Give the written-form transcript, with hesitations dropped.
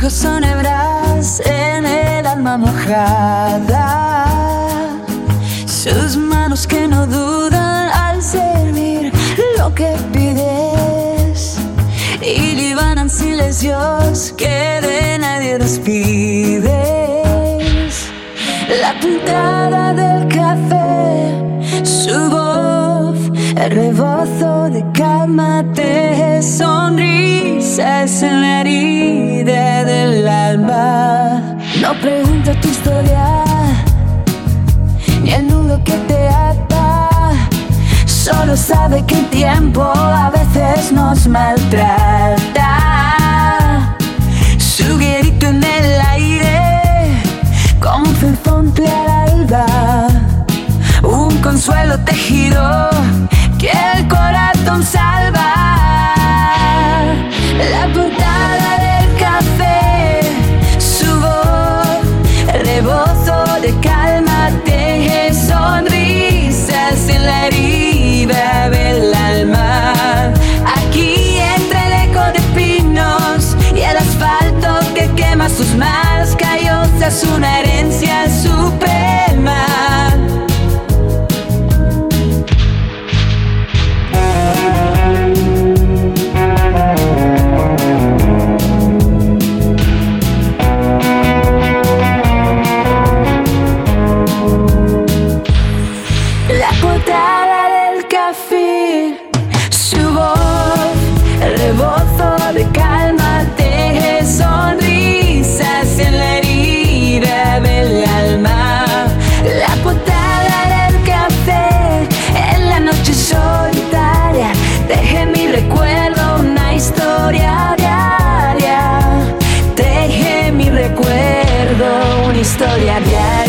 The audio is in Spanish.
ojos son hebras en el alma mojada, sus manos que no dudan al servir lo que pides, y libanan silencios que de nadie los pides. La puntada del café, su voz, el rebozo de cálmate, sonrisas en la herida del alma. No pregunto tu historia ni el nudo que te ata, solo sabe que el tiempo a veces nos maltrata. Su grito en el aire como un felponte al alba, un consuelo tejido que el corazón salva. La puntada del café, su voz, el rebozo de cálmate, sonrisas en la herida del alma. Aquí entre el eco de pinos y el asfalto que quema sus manos callosas, una herencia suprema. La portada del café, su voz, el rebozo de cálmate, sonrisas en la herida del alma. La portada del café, en la noche solitaria, teje mi recuerdo una historia diaria. Teje mi recuerdo una historia diaria.